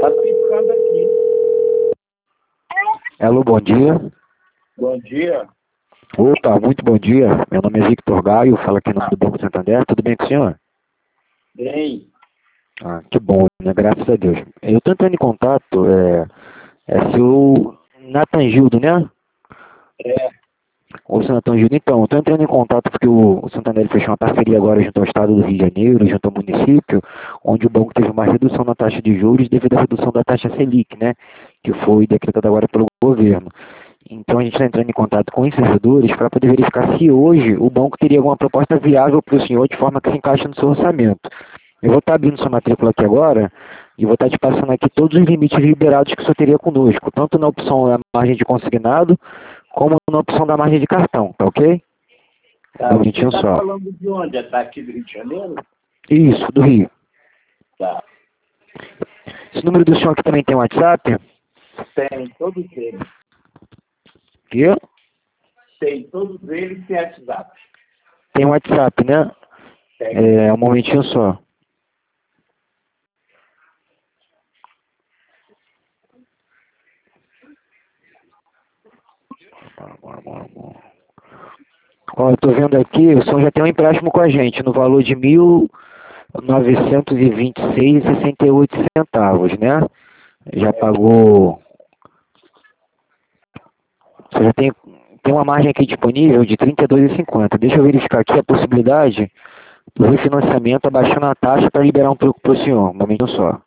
Tá piscando aqui. Alô, bom dia. Bom dia. Opa, muito bom dia. Meu nome é Victor Gaio, falo aqui no nome do Banco Santander. Tudo bem com o senhor? Bem, Ah, que bom, né? Graças a Deus. Eu estou entrando em contato, é seu Nathan Gildo, né? é, Ô, seu Nathan Gildo, então, eu estou entrando em contato porque o Santander fechou uma parceria agora junto ao Estado do Rio de Janeiro, junto ao município, onde o banco teve uma redução na taxa de juros devido à redução da taxa Selic, né? Que foi decretada agora pelo governo. Então a gente está entrando em contato com esses servidores para poder verificar se hoje o banco teria alguma proposta viável para o senhor de forma que se encaixe no seu orçamento. Eu vou estar abrindo sua matrícula aqui agora e vou estar te passando aqui todos os limites liberados que o senhor teria conosco, tanto na opção da margem de consignado, como na opção da margem de cartão, tá ok? tá. Um Você momentinho tá só. falando de onde? É daqui do Rio de Janeiro? Isso, do Rio. Tá. Esse número do senhor aqui também tem WhatsApp? Tem, todos eles. Aqui. Tem, todos eles têm WhatsApp. Tem WhatsApp, né? Tem. Um momentinho só. Ó, eu estou vendo aqui, o senhor já tem um empréstimo com a gente no valor de 1.926,68 né? Já pagou. Você já tem uma margem aqui disponível de 32,50. Deixa eu verificar aqui a possibilidade do refinanciamento abaixando a taxa para liberar um pouco para o senhor. Um momento só.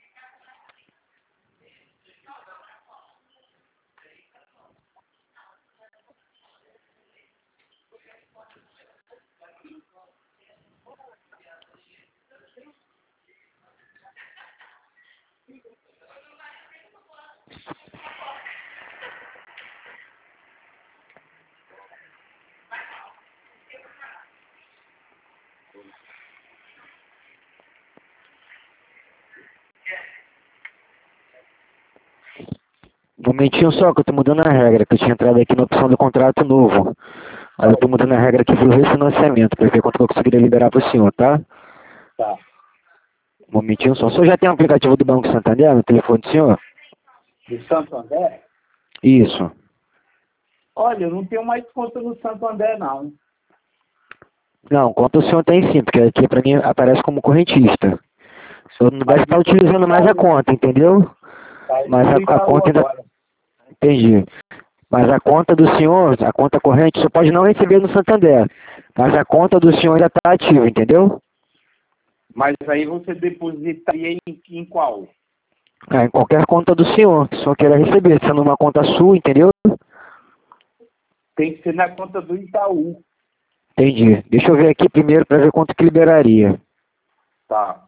Um momentinho só, que eu estou mudando a regra, que eu tinha entrado aqui na opção do contrato novo. Aí eu estou mudando a regra aqui para o refinanciamento, para ver quanto eu conseguiria liberar para o senhor, tá? Tá. Um momentinho só. O senhor já tem o aplicativo do Banco Santander no telefone do senhor? Do Santo André? Isso. Olha, eu não tenho mais conta no Santo André, não. Não, conta o senhor tem sim, porque aqui para mim aparece como correntista. O senhor não deve Mas estar eu tô no utilizando mais a Itaú. conta, entendeu? Tá? Eu Mas tô no a Itaú conta ainda. agora. Entendi. Mas a conta do senhor, a conta corrente, o senhor pode não receber no Santander. Mas a conta do senhor ainda está ativa, entendeu? Mas aí você depositaria em qual? Em qualquer conta do senhor, que o senhor queira receber, sendo uma conta sua, entendeu? Tem que ser na conta do Itaú. Entendi. Deixa eu ver aqui primeiro para ver quanto que liberaria. Tá.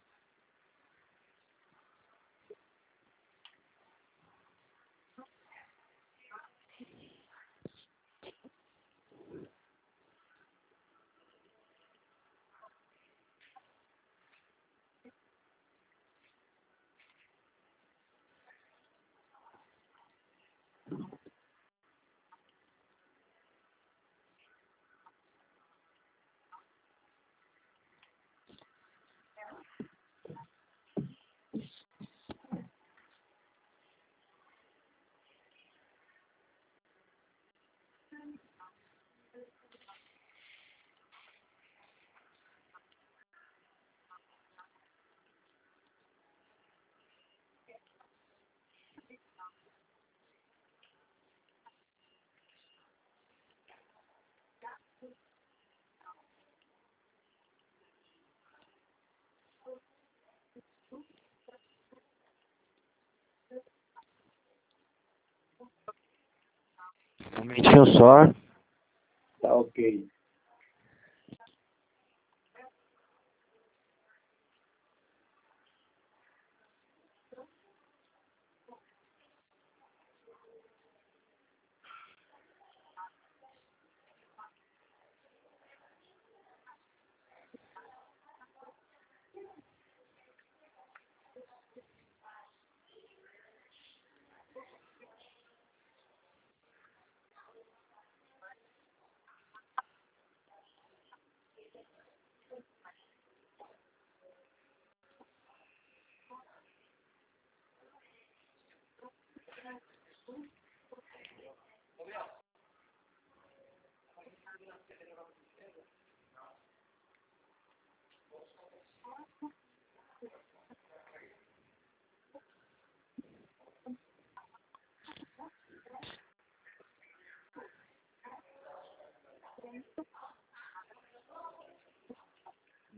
Um momentinho só. Tá ok.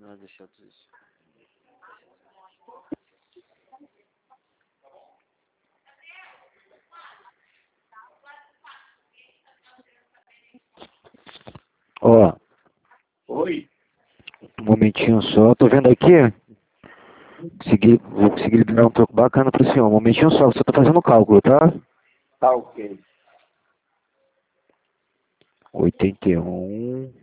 Ah, deixa eu dizer. Ó, Oi? um momentinho só. Tô vendo aqui. Vou conseguir liberar um troco bacana pro senhor. Um momentinho só, você tá fazendo o cálculo, tá? Tá ok. 81,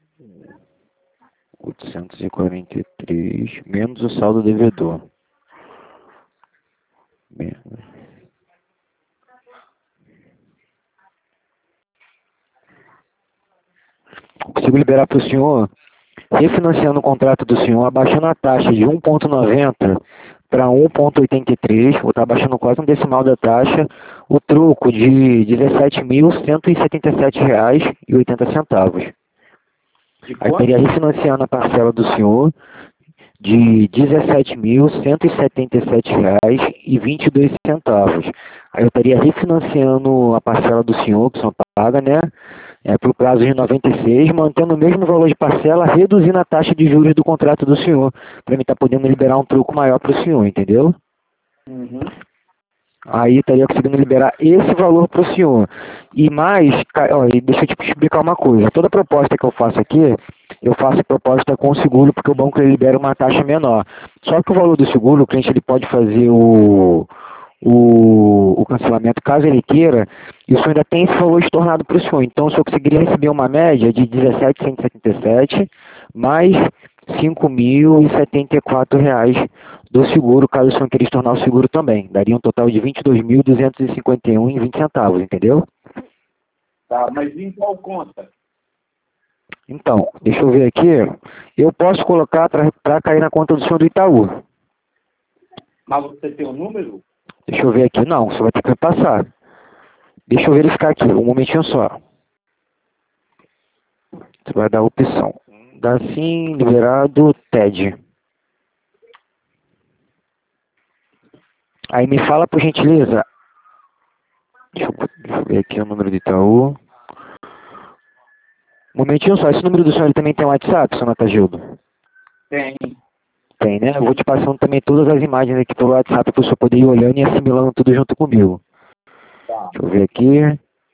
843, menos o saldo devedor. Menos. Consigo liberar para o senhor, refinanciando o contrato do senhor, abaixando a taxa de 1,90 para 1,83, vou estar abaixando quase um decimal da taxa, o troco de R$ 17.177,80. De Aí estaria quanto? refinanciando a parcela do senhor de R$ 17.177,22. Aí eu estaria refinanciando a parcela do senhor, que o senhor paga, né? Para o prazo de 96, mantendo o mesmo valor de parcela, reduzindo a taxa de juros do contrato do senhor, para mim estar podendo liberar um troco maior para o senhor, entendeu? Uhum. Aí estaria conseguindo liberar esse valor para o senhor. E mais, ó, e deixa eu te explicar uma coisa, toda proposta que eu faço aqui, eu faço proposta com o seguro, porque o banco ele libera uma taxa menor. Só que o valor do seguro, o cliente ele pode fazer o cancelamento, caso ele queira, isso ainda tem esse valor estornado para o senhor. Então, o senhor conseguiria receber uma média de 17.177 mais R$ 5.074 do seguro, caso o senhor queira estornar o seguro também. Daria um total de 22.251,20 centavos, entendeu? Tá, mas em qual conta? Então, deixa eu ver aqui. Eu posso colocar para cair na conta do senhor do Itaú. Mas você tem o número? Deixa eu ver aqui. Não, você vai ter que passar. Deixa eu verificar aqui, um momentinho só. Você vai dar a opção. Dá sim, liberado, TED. Aí me fala, por gentileza. Deixa eu ver aqui o número do Itaú. Um momentinho só, esse número do senhor ele também tem um WhatsApp, senhor Natagildo? Tem. Tem, né? Eu vou te passando também todas as imagens aqui pelo WhatsApp para o senhor poder ir olhando e assimilando tudo junto comigo. Tá. Deixa eu ver aqui.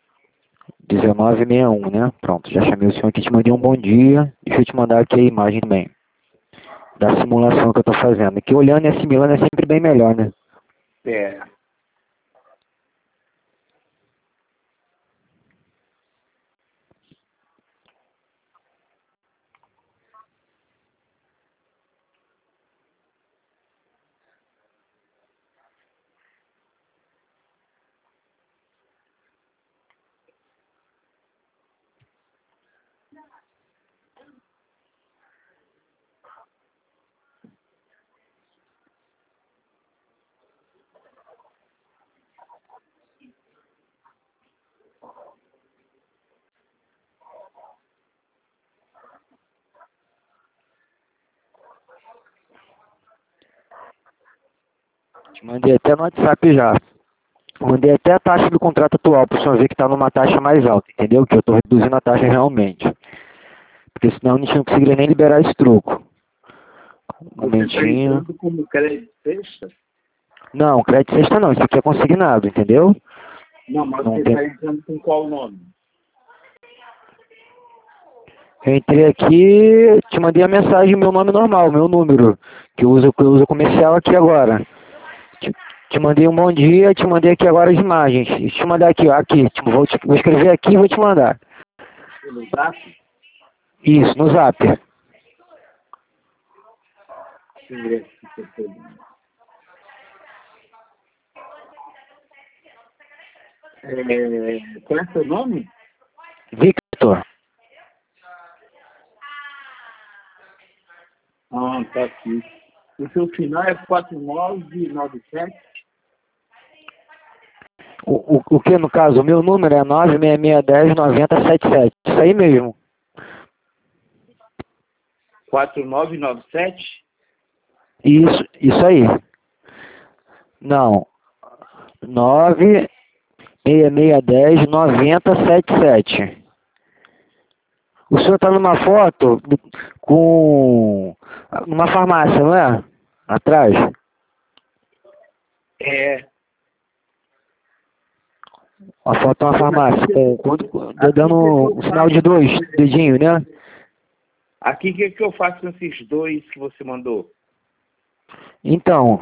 1961, né? Pronto, já chamei o senhor aqui, te mandei um bom dia. Deixa eu te mandar aqui a imagem também da simulação que eu estou fazendo. Que olhando e assimilando é sempre bem melhor, né? É. Te mandei até no WhatsApp já. Mandei até a taxa do contrato atual, para o senhor ver que está numa taxa mais alta, entendeu? Que eu estou reduzindo a taxa realmente. Porque senão a gente não conseguiria nem liberar esse troco. Um Você está momentinho. entrando como crédito sexta? Não, crédito sexta não, isso aqui é consignado, entendeu? Não, mas Não você tem... está entrando com qual nome? Eu entrei aqui, te mandei a mensagem, meu nome normal, meu número, que eu uso comercial aqui agora. Te mandei um bom dia, te mandei aqui agora as imagens. Deixa eu te mandar aqui, ó, aqui. Vou escrever aqui e vou te mandar. No Zap? Isso, no zap. Deixa eu ver aqui se eu tô- Qual é seu nome? Victor. Ah, tá aqui. O seu final é 4997? O que no caso? O meu número é 966109077. Isso aí mesmo. 4997? Isso aí. Não. 966109077. O senhor tá numa foto com... numa farmácia, não é? Atrás. É. A foto é uma farmácia, dando um sinal de 2 dedinhos, né? Aqui, o que eu faço com esses 2 que você mandou? Então,